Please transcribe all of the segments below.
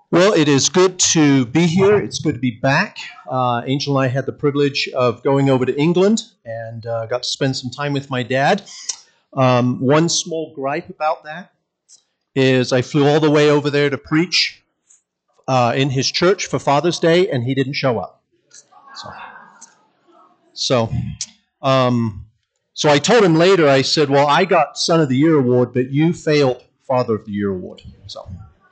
Well, it is good to be here. It's good to be back. Angel and I had the privilege of going over to England and got to spend some time with my dad. One small gripe about that is I flew all the way over there to preach in his church for Father's Day, and he didn't show up. So, so I told him later, I said, well, I got Son of the Year award, but you failed Father of the Year award. So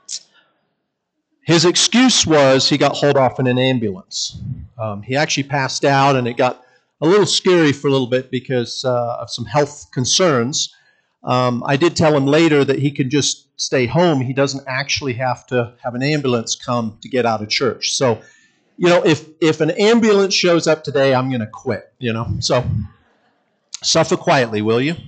his excuse was he got hauled off in an ambulance. He actually passed out, and it got a little scary for a little bit because of some health concerns. I did tell him later that he can just stay home. He doesn't actually have to have an ambulance come to get out of church. So, if an ambulance shows up today, I'm going to quit, So suffer quietly, will you?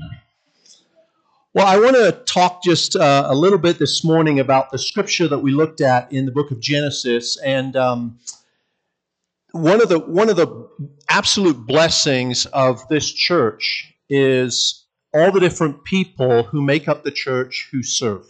Well, I want to talk just a little bit this morning about the scripture that we looked at in the book of Genesis, and one of the absolute blessings of this church is all the different people who make up the church who serve.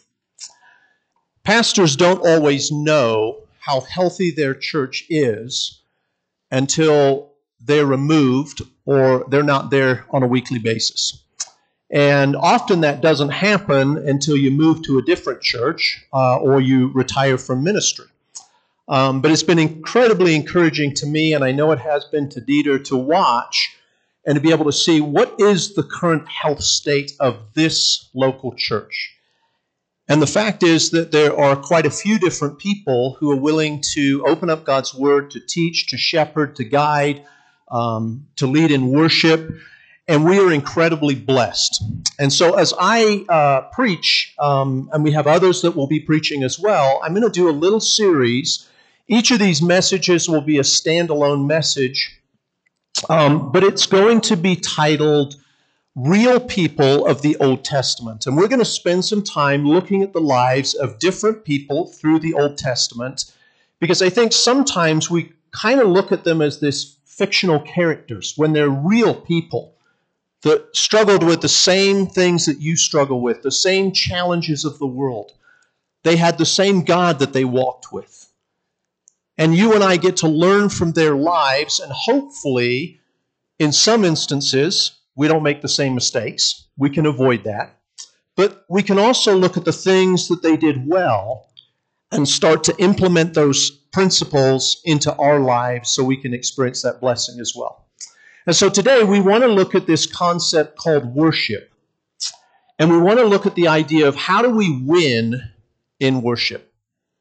Pastors don't always know how healthy their church is until they're removed or they're not there on a weekly basis. And often that doesn't happen until you move to a different church or you retire from ministry. But it's been incredibly encouraging to me, and I know it has been to Dieter, to watch and to be able to see what is the current health state of this local church. And the fact is that there are quite a few different people who are willing to open up God's Word, to teach, to shepherd, to guide, to lead in worship. And we are incredibly blessed. And so as I preach, and we have others that will be preaching as well, I'm going to do a little series. Each of these messages will be a standalone message, but it's going to be titled Real People of the Old Testament. And we're going to spend some time looking at the lives of different people through the Old Testament, because I think sometimes we kind of look at them as this fictional characters when they're real people that struggled with the same things that you struggle with, the same challenges of the world. They had the same God that they walked with. And you and I get to learn from their lives, and hopefully, in some instances, we don't make the same mistakes. We can avoid that. But we can also look at the things that they did well and start to implement those principles into our lives so we can experience that blessing as well. And so today we want to look at this concept called worship. And we want to look at the idea of how do we win in worship?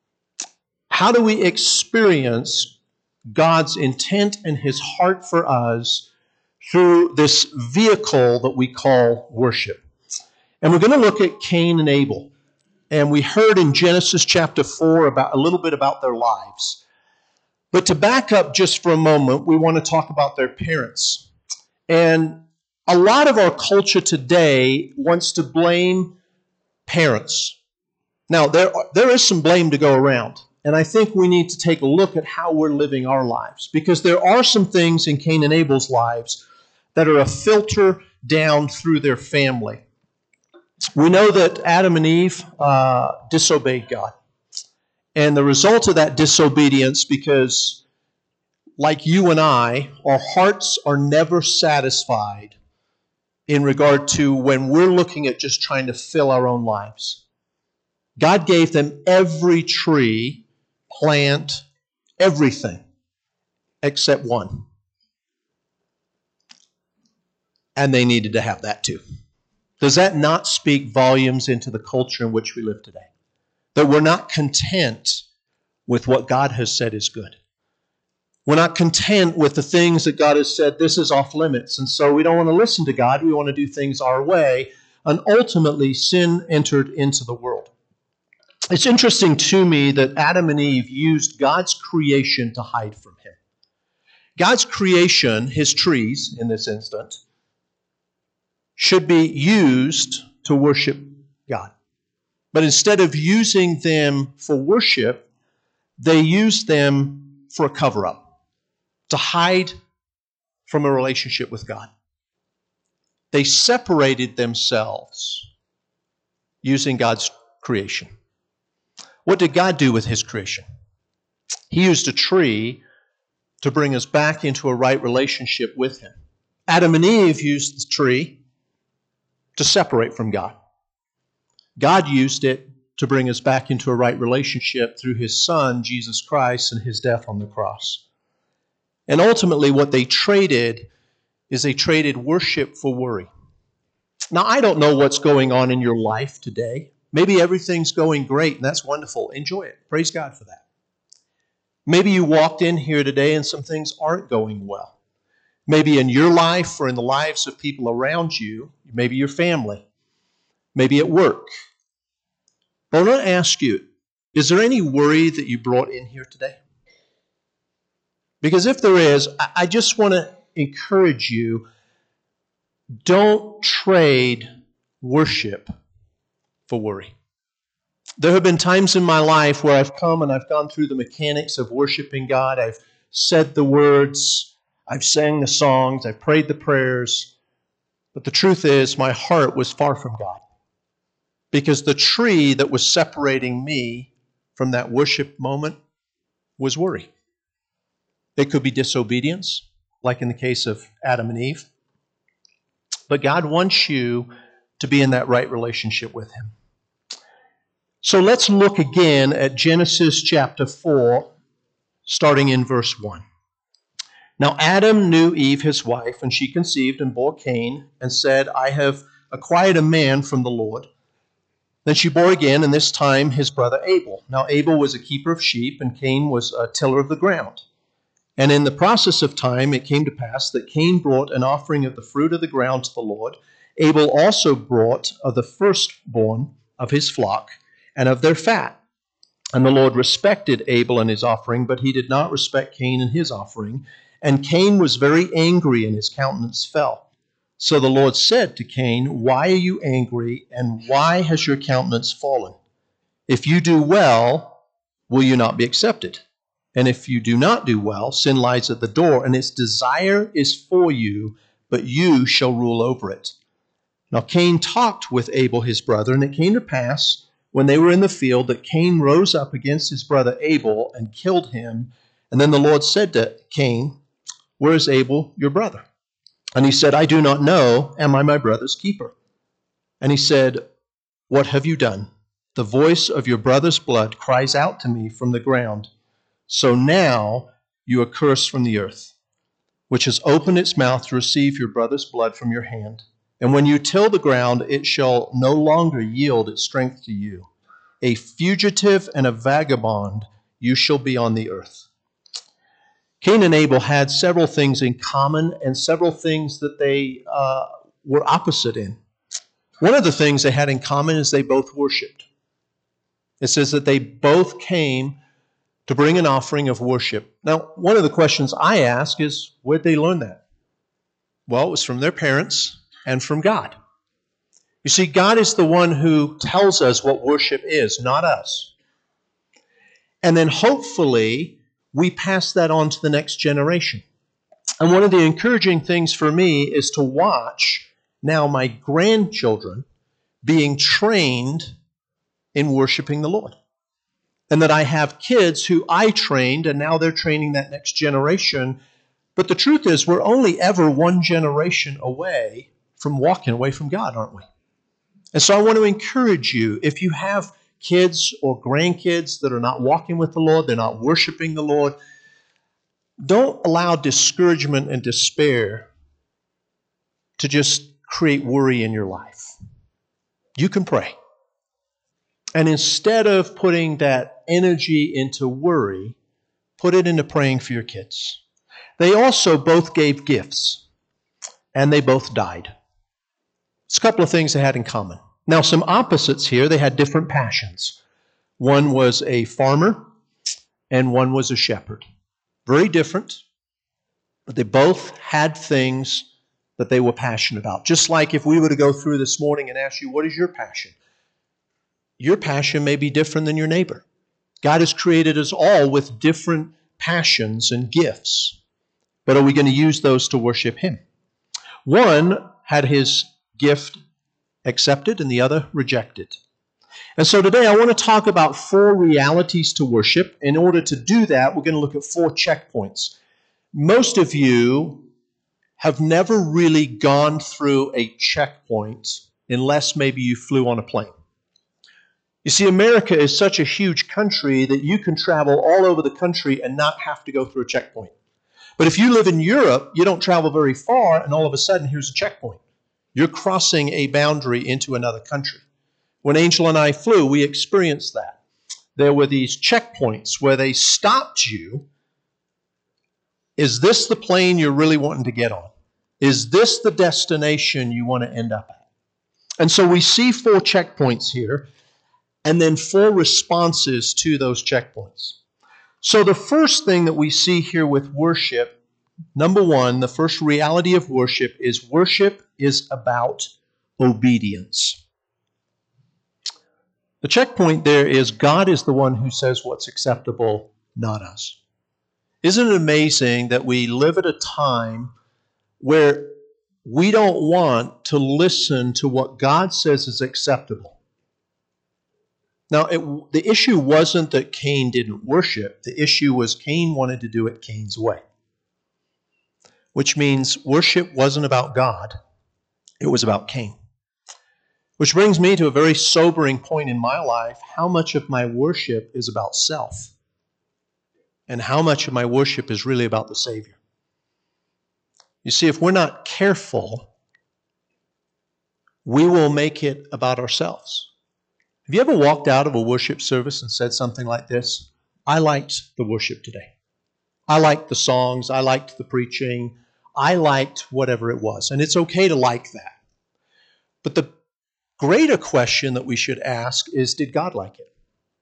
How do we experience God's intent and His heart for us through this vehicle that we call worship? And we're going to look at Cain and Abel. And we heard in Genesis chapter 4 about a little bit about their lives. But to back up just for a moment, we want to talk about their parents. And a lot of our culture today wants to blame parents. Now, there is some blame to go around. And I think we need to take a look at how we're living our lives. Because there are some things in Cain and Abel's lives that are a filter down through their family. We know that Adam and Eve disobeyed God. And the result of that disobedience, because like you and I, our hearts are never satisfied in regard to when we're looking at just trying to fill our own lives. God gave them every tree, plant, everything, except one. And they needed to have that too. Does that not speak volumes into the culture in which we live today? That we're not content with what God has said is good. We're not content with the things that God has said, this is off limits. And so we don't want to listen to God. We want to do things our way. And ultimately, sin entered into the world. It's interesting to me that Adam and Eve used God's creation to hide from Him. God's creation, His trees in this instance, should be used to worship God. But instead of using them for worship, they used them for a cover-up, to hide from a relationship with God. They separated themselves using God's creation. What did God do with his creation? He used a tree to bring us back into a right relationship with him. Adam and Eve used the tree to separate from God. God used it to bring us back into a right relationship through his Son, Jesus Christ, and his death on the cross. And ultimately, what they traded is they traded worship for worry. Now, I don't know what's going on in your life today. Maybe everything's going great, and that's wonderful. Enjoy it. Praise God for that. Maybe you walked in here today and some things aren't going well. Maybe in your life or in the lives of people around you, maybe your family, maybe at work. But I want to ask you, is there any worry that you brought in here today? Because if there is, I just want to encourage you, don't trade worship for worry. There have been times in my life where I've come and I've gone through the mechanics of worshiping God. I've said the words, I've sang the songs, I've prayed the prayers. But the truth is, my heart was far from God. Because the tree that was separating me from that worship moment was worry. It could be disobedience, like in the case of Adam and Eve. But God wants you to be in that right relationship with him. So let's look again at Genesis chapter 4, starting in verse 1. Now Adam knew Eve his wife, and she conceived and bore Cain, and said, I have acquired a man from the Lord. Then she bore again, and this time his brother Abel. Now Abel was a keeper of sheep, and Cain was a tiller of the ground. And in the process of time it came to pass that Cain brought an offering of the fruit of the ground to the Lord. Abel also brought of the firstborn of his flock and of their fat. And the Lord respected Abel and his offering, but he did not respect Cain and his offering. And Cain was very angry, and his countenance fell. So the Lord said to Cain, Why are you angry, and why has your countenance fallen? If you do well, will you not be accepted? And if you do not do well, sin lies at the door, and its desire is for you, but you shall rule over it. Now Cain talked with Abel his brother, and it came to pass, when they were in the field, that Cain rose up against his brother Abel and killed him. And then the Lord said to Cain, Where is Abel your brother? And he said, I do not know. Am I my brother's keeper? And he said, What have you done? The voice of your brother's blood cries out to me from the ground. So now you are cursed from the earth, which has opened its mouth to receive your brother's blood from your hand. And when you till the ground, it shall no longer yield its strength to you. A fugitive and a vagabond you shall be on the earth. Cain and Abel had several things in common and several things that they were opposite in. One of the things they had in common is they both worshipped. It says that they both came to bring an offering of worship. Now, one of the questions I ask is, where'd they learn that? Well, it was from their parents and from God. You see, God is the one who tells us what worship is, not us. And then hopefully we pass that on to the next generation. And one of the encouraging things for me is to watch now my grandchildren being trained in worshiping the Lord. And that I have kids who I trained, and now they're training that next generation. But the truth is, we're only ever one generation away from walking away from God, aren't we? And so I want to encourage you, if you have kids or grandkids that are not walking with the Lord, they're not worshiping the Lord, don't allow discouragement and despair to just create worry in your life. You can pray. And instead of putting that energy into worry, put it into praying for your kids. They also both gave gifts, and they both died. It's a couple of things they had in common. Now, some opposites here. They had different passions. One was a farmer, and one was a shepherd. Very different, but they both had things that they were passionate about. Just like if we were to go through this morning and ask you, what is your passion? Your passion may be different than your neighbor. God has created us all with different passions and gifts. But are we going to use those to worship Him? One had his gift accepted and the other rejected. And so today I want to talk about 4 realities to worship. In order to do that, we're going to look at 4 checkpoints. Most of you have never really gone through a checkpoint unless maybe you flew on a plane. You see, America is such a huge country that you can travel all over the country and not have to go through a checkpoint. But if you live in Europe, you don't travel very far, and all of a sudden, here's a checkpoint. You're crossing a boundary into another country. When Angel and I flew, we experienced that. There were these checkpoints where they stopped you. Is this the plane you're really wanting to get on? Is this the destination you want to end up at? And so we see 4 checkpoints here, and then 4 responses to those checkpoints. So the first thing that we see here with worship, number 1, the first reality of worship is about obedience. The checkpoint there is God is the one who says what's acceptable, not us. Isn't it amazing that we live at a time where we don't want to listen to what God says is acceptable? Now, the issue wasn't that Cain didn't worship. The issue was Cain wanted to do it Cain's way. Which means worship wasn't about God. It was about Cain. Which brings me to a very sobering point in my life. How much of my worship is about self? And how much of my worship is really about the Savior? You see, if we're not careful, we will make it about ourselves. Have you ever walked out of a worship service and said something like this? I liked the worship today. I liked the songs. I liked the preaching. I liked whatever it was. And it's okay to like that. But the greater question that we should ask is, did God like it?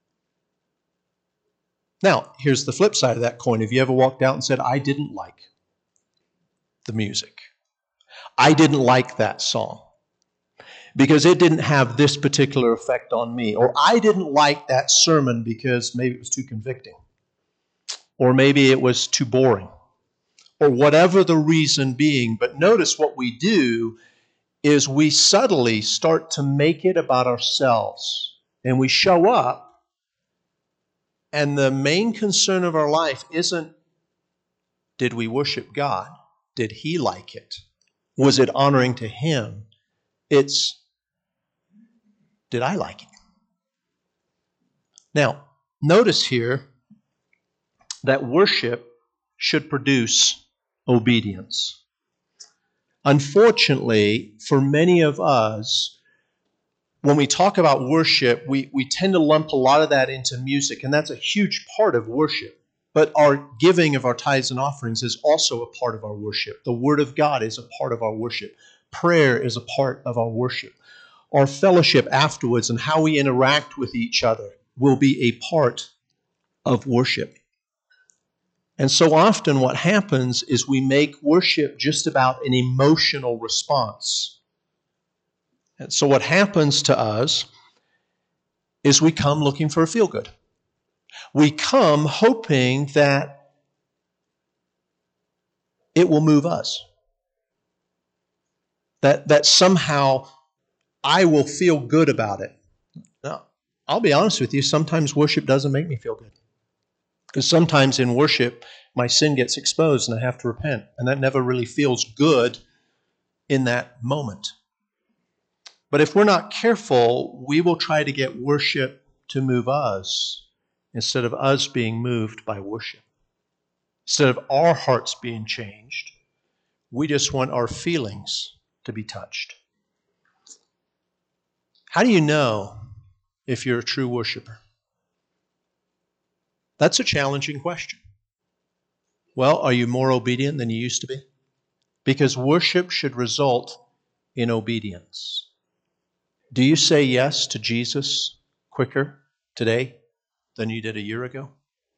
Now, here's the flip side of that coin. Have you ever walked out and said, I didn't like the music? I didn't like that song because it didn't have this particular effect on me. Or I didn't like that sermon because maybe it was too convicting. Or maybe it was too boring. Or whatever the reason being. But notice what we do is we subtly start to make it about ourselves. And we show up, and the main concern of our life isn't, did we worship God? Did He like it? Was it honoring to Him? It's, did I like it? Now, notice here that worship should produce obedience. Unfortunately, for many of us, when we talk about worship, we tend to lump a lot of that into music, and that's a huge part of worship. But our giving of our tithes and offerings is also a part of our worship. The Word of God is a part of our worship. Prayer is a part of our worship. Our fellowship afterwards and how we interact with each other will be a part of worship. And so often what happens is we make worship just about an emotional response. And so what happens to us is we come looking for a feel-good. We come hoping that it will move us. That somehow I will feel good about it. Now, I'll be honest with you, sometimes worship doesn't make me feel good. Because sometimes in worship, my sin gets exposed and I have to repent. And that never really feels good in that moment. But if we're not careful, we will try to get worship to move us instead of us being moved by worship. Instead of our hearts being changed, we just want our feelings to be touched. How do you know if you're a true worshiper? That's a challenging question. Well, are you more obedient than you used to be? Because worship should result in obedience. Do you say yes to Jesus quicker today than you did a year ago?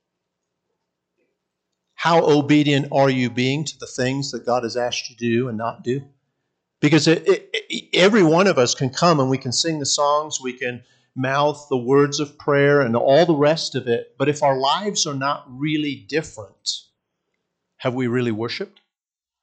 How obedient are you being to the things that God has asked you to do and not do? Because every one of us can come and we can sing the songs, we can mouth the words of prayer and all the rest of it, but if our lives are not really different, have we really worshiped?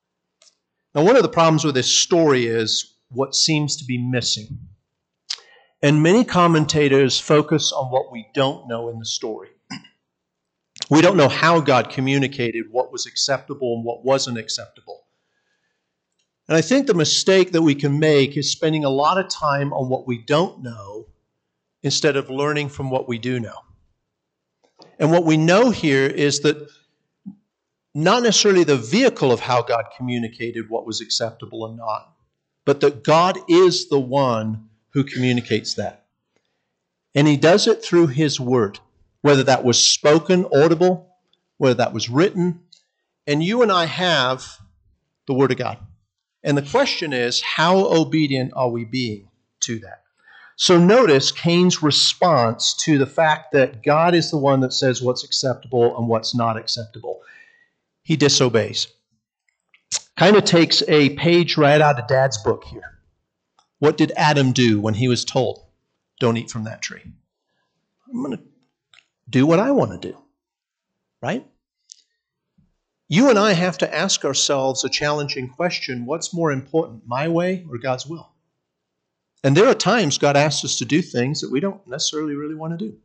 Now, one of the problems with this story is what seems to be missing. And many commentators focus on what we don't know in the story. We don't know how God communicated what was acceptable and what wasn't acceptable. And I think the mistake that we can make is spending a lot of time on what we don't know instead of learning from what we do know. And what we know here is that not necessarily the vehicle of how God communicated what was acceptable and not, but that God is the one who communicates that. And he does it through his word, whether that was spoken, audible, whether that was written. And you and I have the word of God. And the question is, how obedient are we being to that? So notice Cain's response to the fact that God is the one that says what's acceptable and what's not acceptable. He disobeys. Kind of takes a page right out of Dad's book here. What did Adam do when he was told, don't eat from that tree? I'm going to do what I want to do, right? You and I have to ask ourselves a challenging question: what's more important, my way or God's will? And there are times God asks us to do things that we don't necessarily really want to do.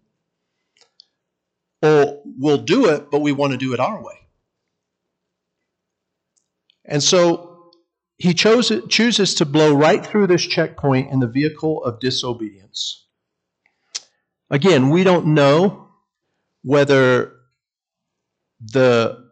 Or we'll do it, but we want to do it our way. And so he chooses to blow right through this checkpoint in the vehicle of disobedience. Again, we don't know whether the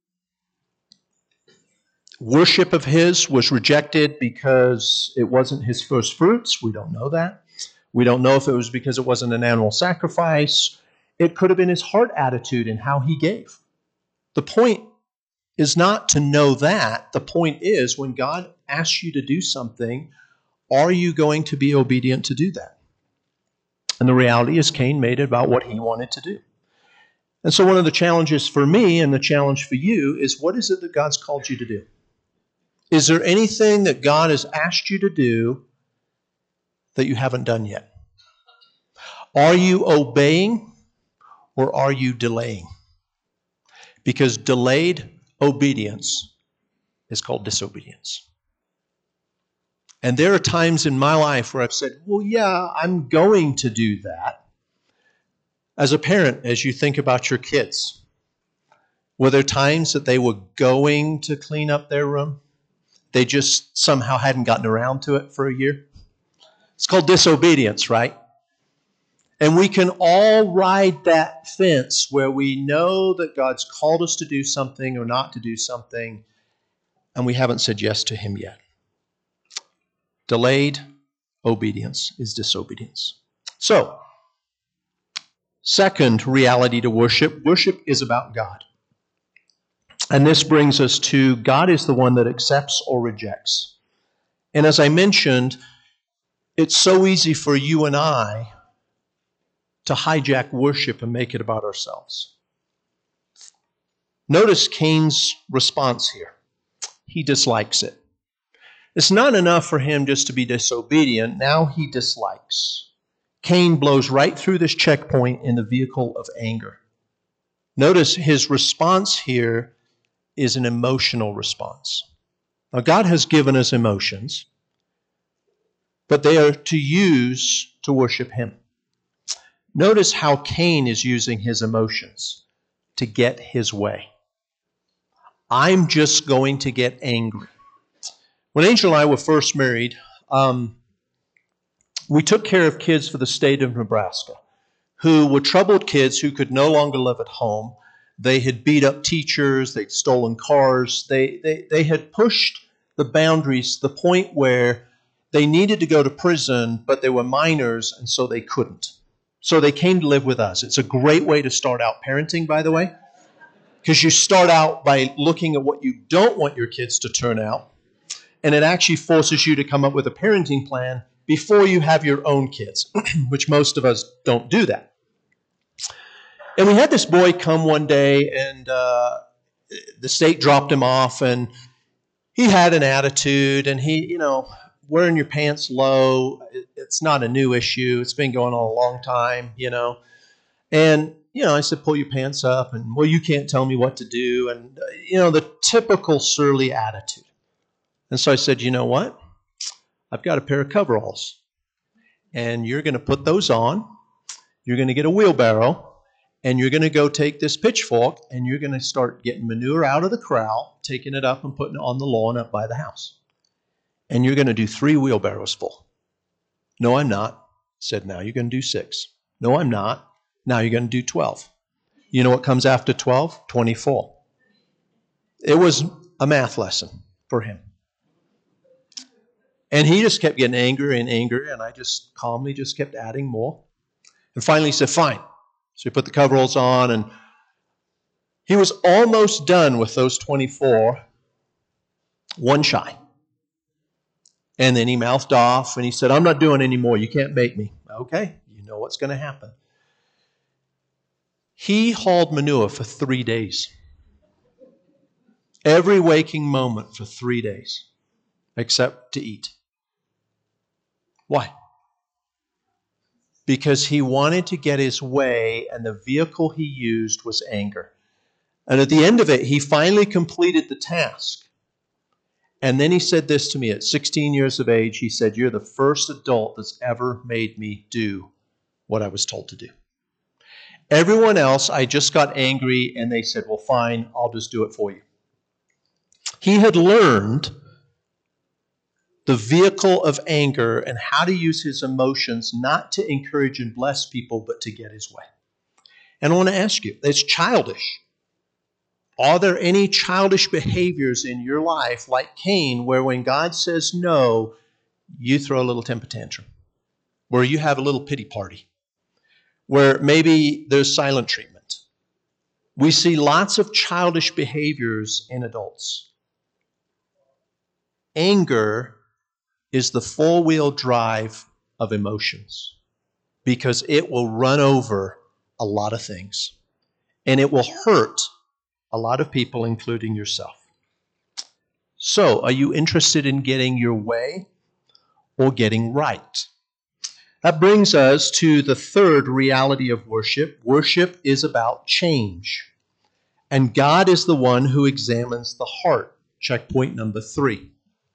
worship of his was rejected because it wasn't his first fruits. We don't know that. We don't know if it was because it wasn't an animal sacrifice. It could have been his heart attitude and how he gave. The point is not to know that. The point is, when God asks you to do something, are you going to be obedient to do that? And the reality is Cain made it about what he wanted to do. And so one of the challenges for me and the challenge for you is, what is it that God's called you to do? Is there anything that God has asked you to do that you haven't done yet? Are you obeying or are you delaying? Because delayed obedience is called disobedience. And there are times in my life where I've said, well, yeah, I'm going to do that. As a parent, as you think about your kids, were there times that they were going to clean up their room? They just somehow hadn't gotten around to it for a year? It's called disobedience, right? And we can all ride that fence where we know that God's called us to do something or not to do something, and we haven't said yes to him yet. Delayed obedience is disobedience. So, second reality to worship. Worship is about God. And this brings us to God is the one that accepts or rejects. And as I mentioned, it's so easy for you and I to hijack worship and make it about ourselves. Notice Cain's response here. He dislikes it. It's not enough for him just to be disobedient. Now he dislikes. Cain blows right through this checkpoint in the vehicle of anger. Notice his response here is an emotional response. Now, God has given us emotions, but they are to use to worship him. Notice how Cain is using his emotions to get his way. I'm just going to get angry. When Angel and I were first married, we took care of kids for the state of Nebraska who were troubled kids who could no longer live at home. They had beat up teachers. They'd stolen cars. They had pushed the boundaries to the point where they needed to go to prison, but they were minors, and so they couldn't. So they came to live with us. It's a great way to start out parenting, by the way, because you start out by looking at what you don't want your kids to turn out, and it actually forces you to come up with a parenting plan before you have your own kids, which most of us don't do that. And we had this boy come one day, and the state dropped him off, and he had an attitude, and he, wearing your pants low, it's not a new issue. It's been going on a long time, And, I said, pull your pants up, and, well, you can't tell me what to do, and, the typical surly attitude. And so I said, you know what? I've got a pair of coveralls. and you're going to put those on. You're going to get a wheelbarrow, and you're going to go take this pitchfork, and you're going to start getting manure out of the corral, taking it up and putting it on the lawn up by the house. And you're going to do 3 wheelbarrows full. No, I'm not. I said, now you're going to do 6. No, I'm not. Now you're going to do 12. You know what comes after 12? 24. It was a math lesson for him. And he just kept getting angrier and angrier, and I just calmly just kept adding more. And finally he said, fine. So he put the coveralls on, and he was almost done with those 24, one shy. And then he mouthed off, and he said, I'm not doing any more. You can't make me. Okay, you know what's going to happen. He hauled manure for 3 days. Every waking moment for 3 days, except to eat. Why? Because he wanted to get his way, and the vehicle he used was anger. And at the end of it, he finally completed the task. And then he said this to me at 16 years of age. He said, you're the first adult that's ever made me do what I was told to do. Everyone else, I just got angry, and they said, well, fine, I'll just do it for you. He had learned the vehicle of anger and how to use his emotions not to encourage and bless people, but to get his way. And I want to ask you, it's childish. Are there any childish behaviors in your life like Cain, where when God says no, you throw a little temper tantrum, where you have a little pity party, where maybe there's silent treatment? We see lots of childish behaviors in adults. Anger is the four-wheel drive of emotions because it will run over a lot of things, and it will hurt a lot of people, including yourself. So, are you interested in getting your way or getting right? That brings us to the third reality of worship. Worship is about change, and God is the one who examines the heart. Checkpoint number 3.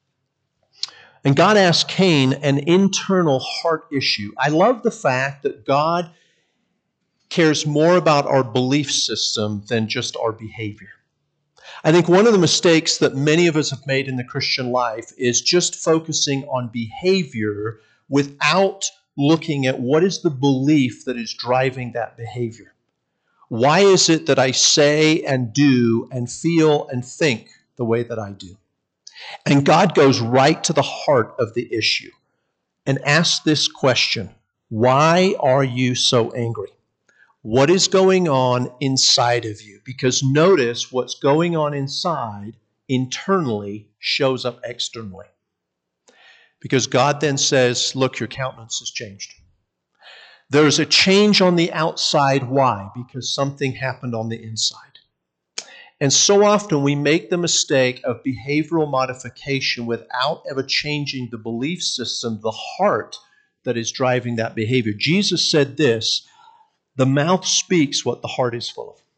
And God asked Cain an internal heart issue. I love the fact that God cares more about our belief system than just our behavior. I think one of the mistakes that many of us have made in the Christian life is just focusing on behavior without looking at what is the belief that is driving that behavior. Why is it that I say and do and feel and think the way that I do? And God goes right to the heart of the issue and asks this question: why are you so angry? What is going on inside of you? Because notice what's going on inside internally shows up externally. Because God then says, look, your countenance has changed. There's a change on the outside. Why? Because something happened on the inside. And so often we make the mistake of behavioral modification without ever changing the belief system, the heart that is driving that behavior. Jesus said this: the mouth speaks what the heart is full of.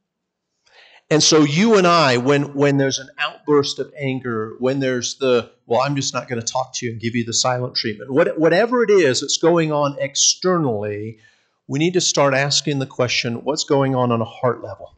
And so you and I, when there's an outburst of anger, when there's well, I'm just not going to talk to you and give you the silent treatment, whatever it is that's going on externally, we need to start asking the question, what's going on a heart level?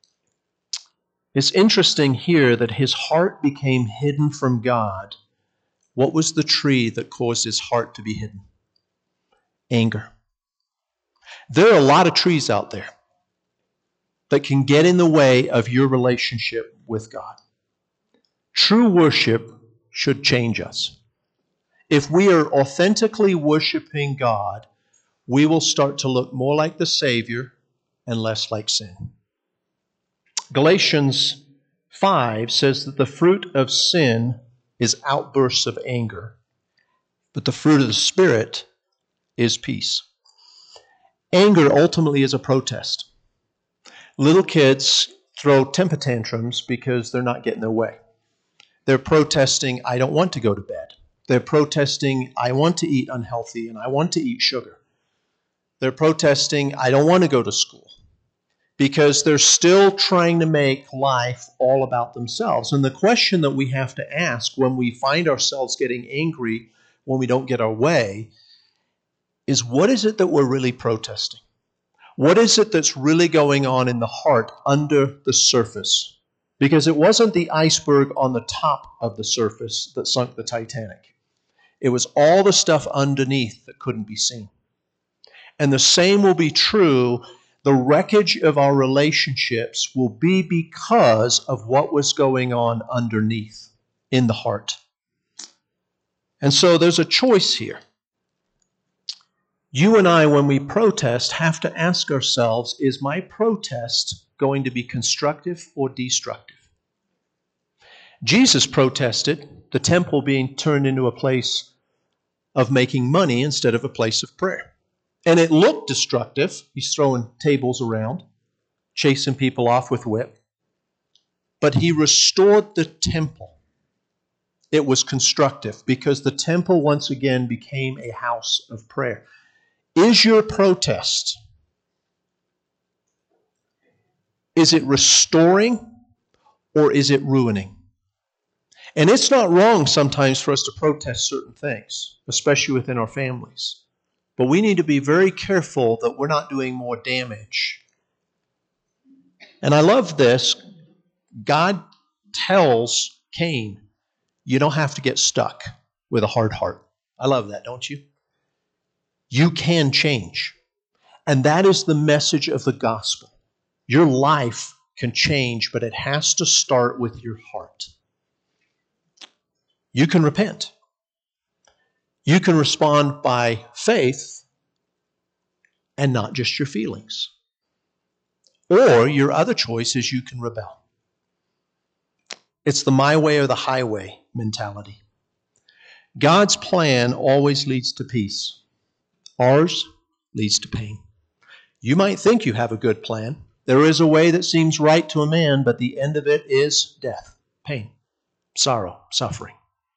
It's interesting here that his heart became hidden from God. What was the tree that caused his heart to be hidden? Anger. There are a lot of trees out there that can get in the way of your relationship with God. True worship should change us. If we are authentically worshiping God, we will start to look more like the Savior and less like sin. Galatians 5 says that the fruit of sin is outbursts of anger, but the fruit of the Spirit is peace. Anger ultimately is a protest. Little kids throw temper tantrums because they're not getting their way. They're protesting, I don't want to go to bed. They're protesting, I want to eat unhealthy and I want to eat sugar. They're protesting, I don't want to go to school, because they're still trying to make life all about themselves. And the question that we have to ask when we find ourselves getting angry when we don't get our way is what is it that we're really protesting? What is it that's really going on in the heart under the surface? Because it wasn't the iceberg on the top of the surface that sunk the Titanic. It was all the stuff underneath that couldn't be seen. And the same will be true. The wreckage of our relationships will be because of what was going on underneath in the heart. And so there's a choice here. You and I, when we protest, have to ask ourselves, is my protest going to be constructive or destructive? Jesus protested the temple being turned into a place of making money instead of a place of prayer. And it looked destructive. He's throwing tables around, chasing people off with whip. But he restored the temple. It was constructive because the temple once again became a house of prayer. Is your protest, is it restoring or is it ruining? And it's not wrong sometimes for us to protest certain things, especially within our families. But we need to be very careful that we're not doing more damage. And I love this. God tells Cain, you don't have to get stuck with a hard heart. I love that, don't you? You can change. And that is the message of the gospel. Your life can change, but it has to start with your heart. You can repent. You can respond by faith and not just your feelings. Or your other choice is you can rebel. It's the my way or the highway mentality. God's plan always leads to peace. Ours leads to pain. You might think you have a good plan. There is a way that seems right to a man, but the end of it is death, pain, sorrow, suffering.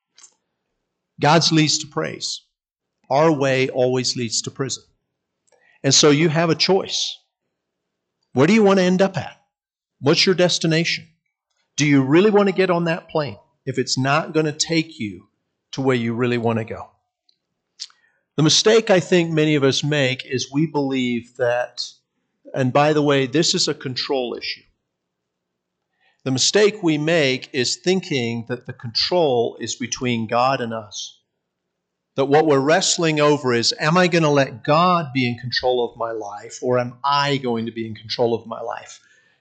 God's leads to praise. Our way always leads to prison. And so you have a choice. Where do you want to end up at? What's your destination? Do you really want to get on that plane if it's not going to take you to where you really want to go? The mistake I think many of us make is we believe that, and by the way, this is a control issue. The mistake we make is thinking that the control is between God and us. That what we're wrestling over is, am I going to let God be in control of my life, or am I going to be in control of my life?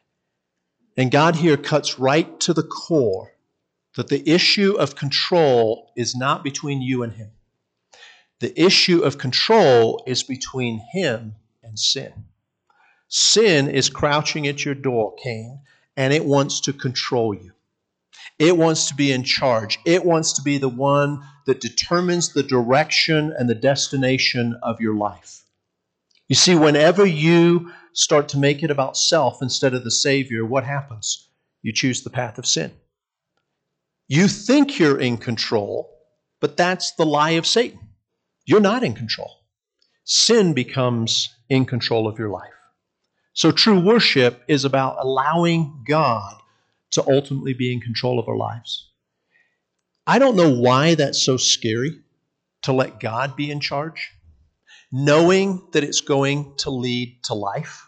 And God here cuts right to the core that the issue of control is not between you and Him. The issue of control is between Him and sin. Sin is crouching at your door, Cain, and it wants to control you. It wants to be in charge. It wants to be the one that determines the direction and the destination of your life. You see, whenever you start to make it about self instead of the Savior, what happens? You choose the path of sin. You think you're in control, but that's the lie of Satan. You're not in control. Sin becomes in control of your life. So true worship is about allowing God to ultimately be in control of our lives. I don't know why that's so scary to let God be in charge, knowing that it's going to lead to life.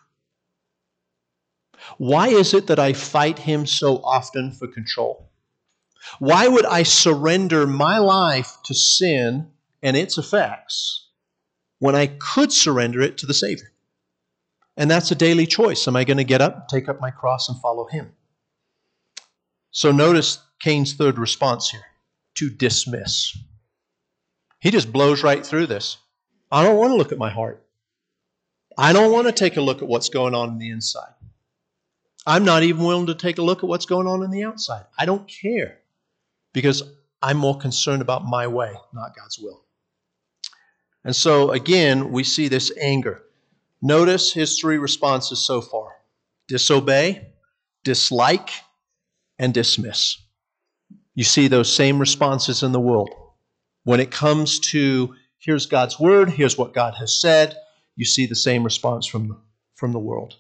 Why is it that I fight Him so often for control? Why would I surrender my life to sin and its effects when I could surrender it to the Savior? And that's a daily choice. Am I going to get up, take up my cross, and follow Him? So notice Cain's third response here, to dismiss. He just blows right through this. I don't want to look at my heart. I don't want to take a look at what's going on the inside. I'm not even willing to take a look at what's going on the outside. I don't care because I'm more concerned about my way, not God's will. And so again, we see this anger. Notice his three responses so far. Disobey, dislike, and dismiss. You see those same responses in the world. When it comes to, here's God's word, here's what God has said, you see the same response from the world.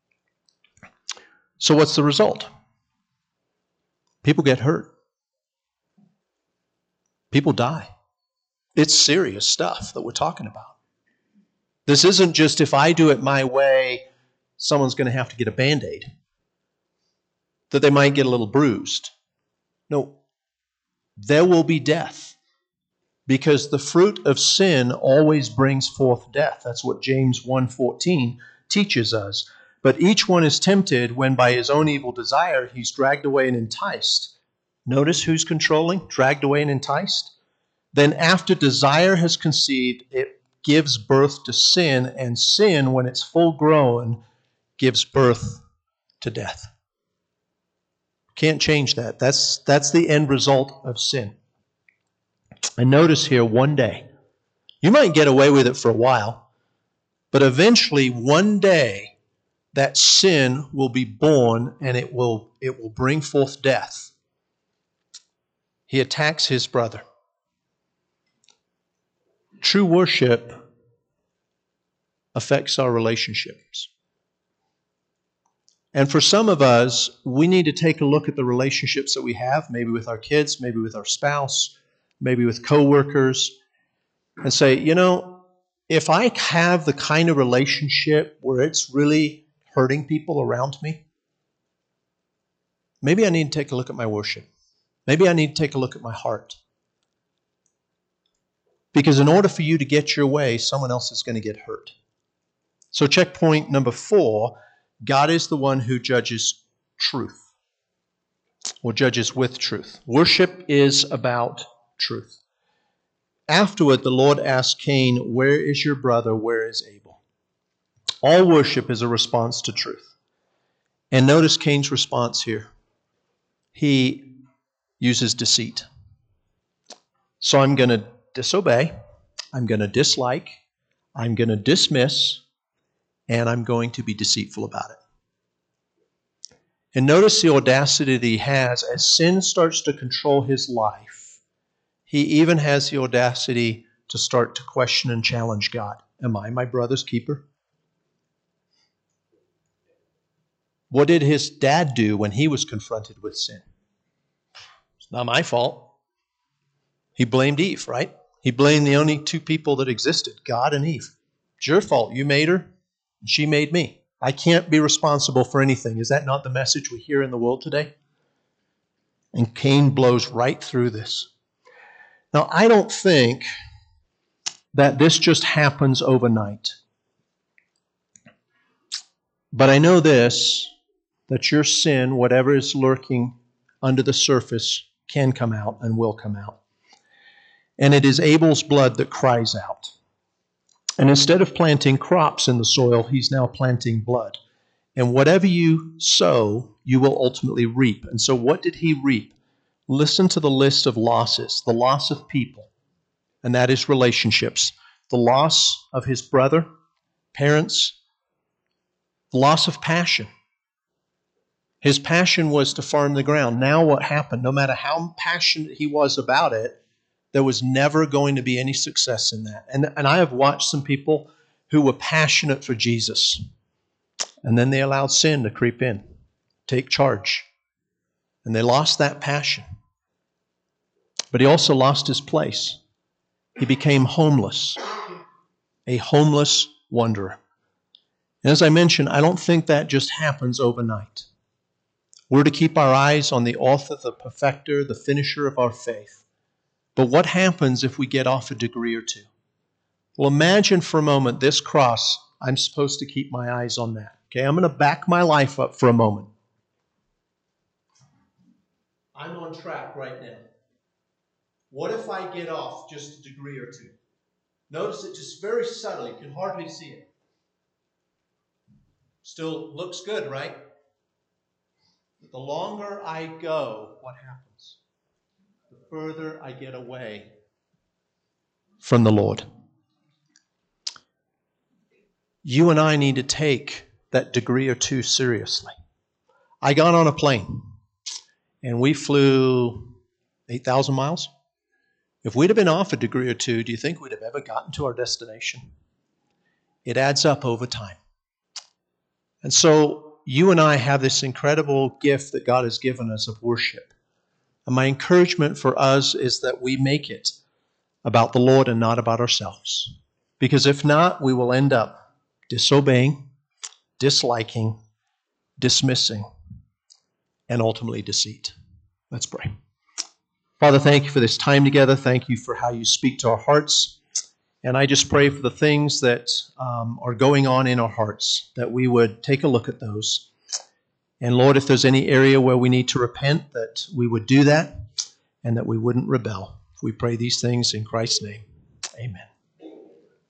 So what's the result? People get hurt. People die. It's serious stuff that we're talking about. This isn't just if I do it my way, someone's going to have to get a Band-Aid, that they might get a little bruised. No, there will be death, because the fruit of sin always brings forth death. That's what James 1:14 teaches us. But each one is tempted when by his own evil desire he's dragged away and enticed. Notice who's controlling? Dragged away and enticed. Then after desire has conceived, it gives birth to sin, and sin, when it's full grown, gives birth to death. Can't change that. That's the end result of sin. And notice here, one day, you might get away with it for a while, but eventually one day that sin will be born, and it will bring forth death. He attacks his brother. True worship affects our relationships. And for some of us, we need to take a look at the relationships that we have, maybe with our kids, maybe with our spouse, maybe with coworkers, and say, if I have the kind of relationship where it's really hurting people around me, maybe I need to take a look at my worship. Maybe I need to take a look at my heart. Because in order for you to get your way, someone else is going to get hurt. So checkpoint number 4, God is the one who judges truth, or judges with truth. Worship is about truth. Afterward, the Lord asked Cain, "Where is your brother? Where is Abel?" All worship is a response to truth. And notice Cain's response here. He uses deceit. So I'm going to disobey, I'm going to dislike, I'm going to dismiss, and I'm going to be deceitful about it. And notice the audacity that he has as sin starts to control his life. He even has the audacity to start to question and challenge God. Am I my brother's keeper? What did his dad do when he was confronted with sin? It's not my fault. He blamed Eve, right? He blamed the only two people that existed, God and Eve. It's your fault. You made her, and she made me. I can't be responsible for anything. Is that not the message we hear in the world today? And Cain blows right through this. Now, I don't think that this just happens overnight. But I know this, that your sin, whatever is lurking under the surface, can come out and will come out. And it is Abel's blood that cries out. And instead of planting crops in the soil, he's now planting blood. And whatever you sow, you will ultimately reap. And so what did he reap? Listen to the list of losses. The loss of people, and that is relationships. The loss of his brother, parents, the loss of passion. His passion was to farm the ground. Now what happened? No matter how passionate he was about it, there was never going to be any success in that. And I have watched some people who were passionate for Jesus, and then they allowed sin to creep in, take charge, and they lost that passion. But he also lost his place. He became homeless, a homeless wanderer. And as I mentioned, I don't think that just happens overnight. We're to keep our eyes on the author, the perfecter, the finisher of our faith. But what happens if we get off a degree or two? Well, imagine for a moment this cross, I'm supposed to keep my eyes on that. Okay, I'm going to back my life up for a moment. I'm on track right now. What if I get off just a degree or two? Notice it just very subtly. You can hardly see it. Still looks good, right? But the longer I go, what happens? The further I get away from the Lord. You and I need to take that degree or two seriously. I got on a plane, and we flew 8,000 miles. If we'd have been off a degree or two, do you think we'd have ever gotten to our destination? It adds up over time. And so you and I have this incredible gift that God has given us of worship. And my encouragement for us is that we make it about the Lord and not about ourselves. Because if not, we will end up disobeying, disliking, dismissing, and ultimately deceit. Let's pray. Father, thank you for this time together. Thank you for how you speak to our hearts. And I just pray for the things that are going on in our hearts, that we would take a look at those. And Lord, if there's any area where we need to repent, that we would do that and that we wouldn't rebel. We pray these things in Christ's name. Amen.